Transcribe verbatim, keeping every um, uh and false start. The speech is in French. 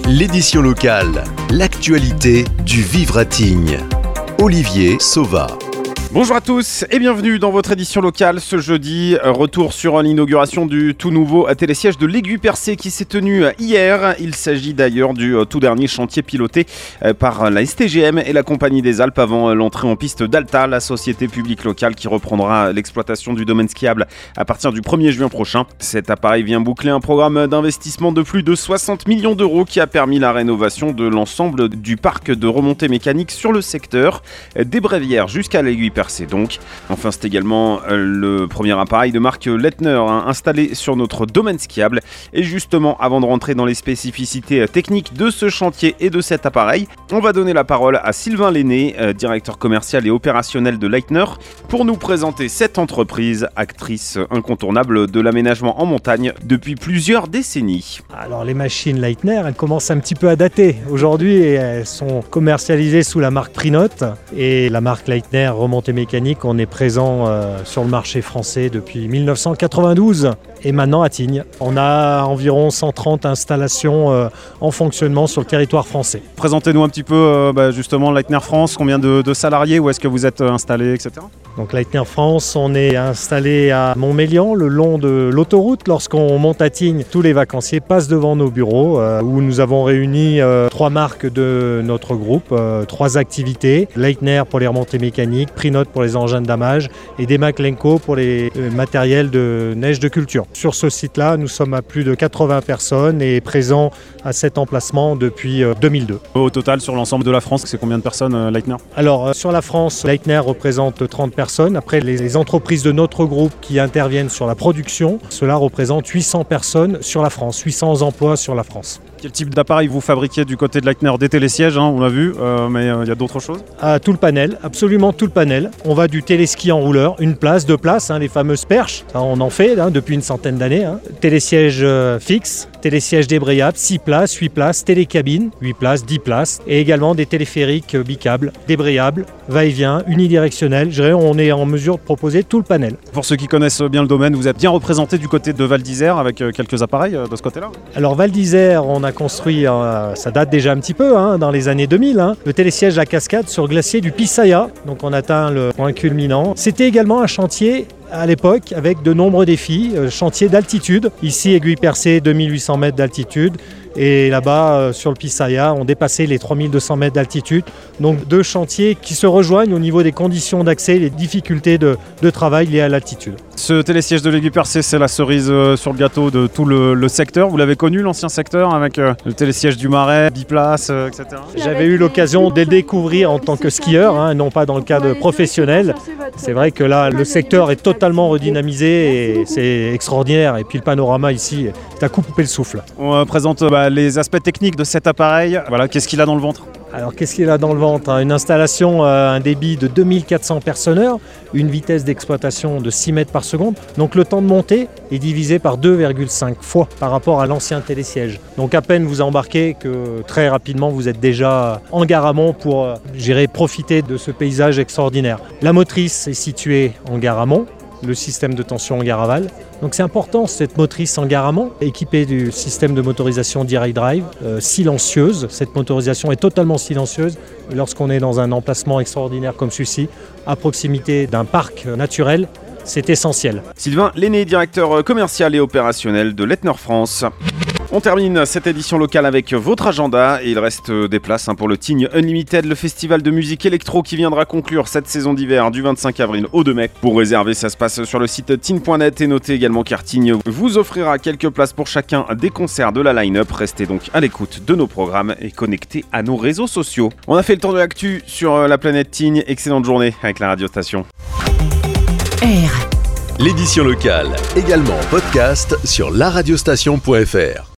L'édition locale, l'actualité du Vivre à Tignes. Olivier Sauva. Bonjour à tous et bienvenue dans votre édition locale ce jeudi. Retour sur l'inauguration du tout nouveau télésiège de l'Aiguille Percée qui s'est tenu hier. Il s'agit d'ailleurs du tout dernier chantier piloté par la S T G M et la Compagnie des Alpes avant l'entrée en piste d'Alta, la société publique locale qui reprendra l'exploitation du domaine skiable à partir du premier juin prochain. Cet appareil vient boucler un programme d'investissement de plus de soixante millions d'euros qui a permis la rénovation de l'ensemble du parc de remontées mécaniques sur le secteur, des Brévières jusqu'à l'Aiguille Percée donc. Enfin, c'est également le premier appareil de marque Leitner hein, installé sur notre domaine skiable. Et justement, avant de rentrer dans les spécificités techniques de ce chantier et de cet appareil, on va donner la parole à Sylvain Lenné, directeur commercial et opérationnel de Leitner, pour nous présenter cette entreprise, actrice incontournable de l'aménagement en montagne depuis plusieurs décennies. Alors les machines Leitner, elles commencent un petit peu à dater. Aujourd'hui, elles sont commercialisées sous la marque Prinote et la marque Leitner remontée mécanique. On est présent euh, sur le marché français depuis dix-neuf cent quatre-vingt-douze et maintenant à Tignes. On a environ cent trente installations euh, en fonctionnement sur le territoire français. Présentez-nous un petit peu euh, bah, justement Leitner France, combien de, de salariés, où est-ce que vous êtes euh, installés, et cetera. Donc Leitner France, on est installé à Montmélian, le long de l'autoroute. Lorsqu'on monte à Tignes, tous les vacanciers passent devant nos bureaux euh, où nous avons réuni euh, trois marques de notre groupe, euh, trois activités. Leitner pour les remontées mécaniques, Prinote pour les engins de damage et Demac Lenco pour les euh, matériels de neige de culture. Sur ce site-là, nous sommes à plus de quatre-vingts personnes et présents à cet emplacement depuis euh, deux mille deux. Au total, sur l'ensemble de la France, c'est combien de personnes euh, Leitner ? Alors, euh, sur la France, Leitner représente trente personnes. Après, les, les entreprises de notre groupe qui interviennent sur la production, cela représente huit cents personnes sur la France, huit cents emplois sur la France. Quel type d'appareil vous fabriquez du côté de Leitner ? Des télésièges, hein, on l'a vu, euh, mais il euh, y a d'autres choses ? Ah, tout le panel, absolument tout le panel. On va du téléski en rouleur, une place, deux places, hein, les fameuses perches. Ça, on en fait hein, depuis une centaine d'années. Hein. Télésiège euh, fixe, télésiège débrayable, six places, huit places, télécabine, huit places, dix places. Et également des téléphériques euh, bicâbles, débrayables, va-et-vient, unidirectionnels. Je dirais, on est en mesure de proposer tout le panel. Pour ceux qui connaissent bien le domaine, vous êtes bien représenté du côté de Val d'Isère avec euh, quelques appareils euh, de ce côté-là ? Alors Val d'Isère, on a construit, euh, ça date déjà un petit peu, hein, dans les années deux mille, hein, le télésiège La Cascade sur glacier du Pisaya. Donc on atteint le point culminant. C'était également un chantier à l'époque avec de nombreux défis, euh, chantier d'altitude. Ici, Aiguille Percée, deux mille huit cents mètres d'altitude. Et là-bas, euh, sur le Pisaya, on dépassait les trois mille deux cents mètres d'altitude. Donc deux chantiers qui se rejoignent au niveau des conditions d'accès, les difficultés de, de travail liées à l'altitude. Ce télésiège de l'Aiguille Percée, c'est la cerise euh, sur le gâteau de tout le, le secteur. Vous l'avez connu, l'ancien secteur, avec euh, le télésiège du Marais, biplace, euh, et cetera. J'avais eu l'occasion de le découvrir en tant que skieur, hein, non pas dans le cadre professionnel. C'est vrai que là, le secteur est totalement redynamisé et c'est extraordinaire. Et puis le panorama ici est à couper le souffle. On euh, présente euh, bah, les aspects techniques de cet appareil. Voilà, qu'est-ce qu'il a dans le ventre ? Alors qu'est-ce qu'il a dans le ventre ? Une installation, euh, un débit de deux mille quatre cents personnes-heure, une vitesse d'exploitation de six mètres par seconde. Donc le temps de montée est divisé par deux virgule cinq fois par rapport à l'ancien télésiège. Donc à peine vous embarquez que très rapidement vous êtes déjà en gare amont pour euh, j'irai profiter de ce paysage extraordinaire. La motrice est située en gare amont, le système de tension en gare aval. Donc c'est important cette motrice en gare amont, équipée du système de motorisation Direct Drive, euh, silencieuse. Cette motorisation est totalement silencieuse. Et lorsqu'on est dans un emplacement extraordinaire comme celui-ci, à proximité d'un parc naturel, c'est essentiel. Sylvain Lenné, directeur commercial et opérationnel de Leitner France. On termine cette édition locale avec votre agenda et il reste des places pour le Tignes Unlimited, le festival de musique électro qui viendra conclure cette saison d'hiver du vingt-cinq avril au deux mai. Pour réserver, ça se passe sur le site tignes point net et notez également car Tignes vous offrira quelques places pour chacun des concerts de la line-up. Restez donc à l'écoute de nos programmes et connectés à nos réseaux sociaux. On a fait le tour de l'actu sur la planète Tignes. Excellente journée avec la radio station. R. L'édition locale, également en podcast sur la radiostation point f r.